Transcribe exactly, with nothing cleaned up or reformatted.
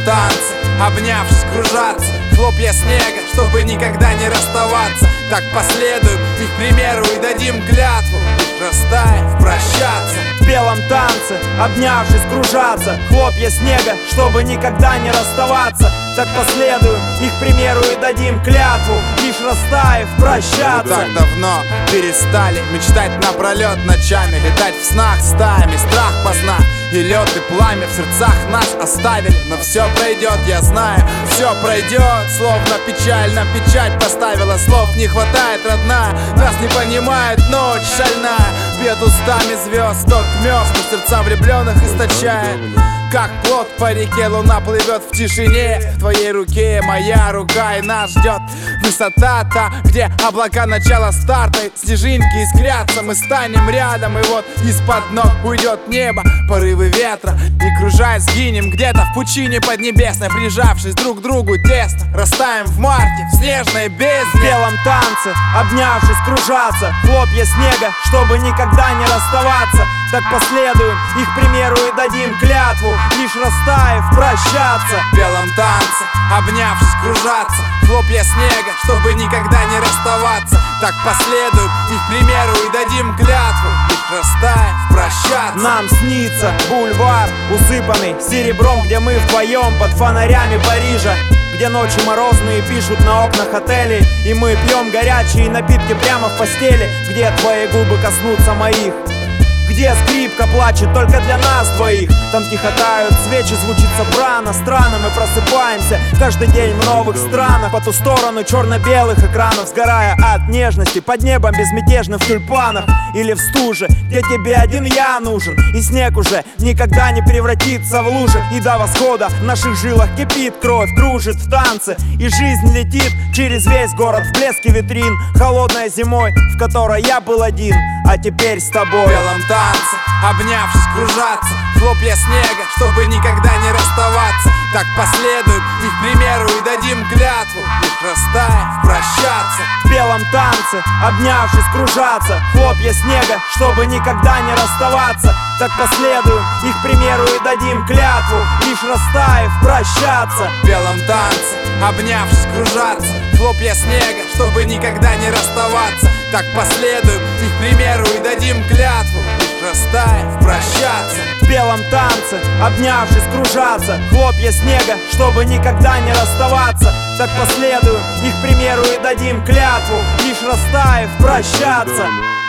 танце, обнявшись, кружаться, хлопья снега, чтобы никогда не расставаться. Так последуем их примеру и дадим клятву, лишь растаяв, прощаться. В белом танце, обнявшись, кружаться, хлопья снега, чтобы никогда не расставаться. Так последуем их примеру и дадим клятву, лишь растаяв, прощаться. Так давно перестали мечтать напролет ночами, летать в снах стаями, страх познав. И лед, и пламя в сердцах нас оставили. Но все пройдет, я знаю, все пройдет. Словно печаль на печать поставила. Слов не хватает, родная, нас не понимает ночь шальная. Бьет устами звезд тот мёс, но сердца влюбленных источает. Как плод по реке, луна плывет в тишине. В твоей руке моя рука, и нас ждет высота та, где облака начала старта. Снежинки искрятся, мы станем рядом. И вот из-под ног уйдет небо, порывы ветра. И кружаясь сгинем где-то в пучине поднебесной, прижавшись друг к другу тесно, растаем в марте в снежной бездне. В белом танце, обнявшись, кружаться, хлопья снега, чтобы никогда не расставаться. Так последуем их примеру и дадим клятву, лишь растаяв, прощаться. В белом танце, обнявшись, кружаться, хлопья снега, чтобы никогда не расставаться. Так последуем их примеру и дадим клятву, лишь растаяв, прощаться. Нам снится бульвар, усыпанный серебром, где мы вдвоем под фонарями Парижа, где ночи морозные пишут на окнах отелей, и мы пьем горячие напитки прямо в постели, где твои губы коснутся моих, где скрипка плачет только для нас двоих. Там тихо тают свечи, звучит сопрано. Странно, мы просыпаемся каждый день в новых странах, по ту сторону черно-белых экранов, сгорая от нежности под небом безмятежным в тюльпанах. Или в стуже, где тебе один я нужен, и снег уже никогда не превратится в лужи. И до восхода в наших жилах кипит кровь, кружит в танце, и жизнь летит через весь город в блеске витрин. Холодной зимой, в которой я был один, а теперь с тобой. В белом танце, обнявшись, кружаться, хлопья снега, чтобы никогда не расставаться. Так последуем их примеру и дадим клятву, лишь растаяв, прощаться. В белом танце, обнявшись, кружаться, хлопья снега, чтобы никогда не расставаться. Так последуем их примеру и дадим клятву, лишь растаяв, прощаться. В белом танце, обнявшись, кружаться, хлопья снега, чтобы никогда не расставаться. Так последуем их примеру и дадим клятву, лишь растаяв, прощаться. В белом танце, обнявшись, кружаться, хлопья снега, чтобы никогда не расставаться. Так последуем их примеру и дадим клятву, лишь растаяв, прощаться.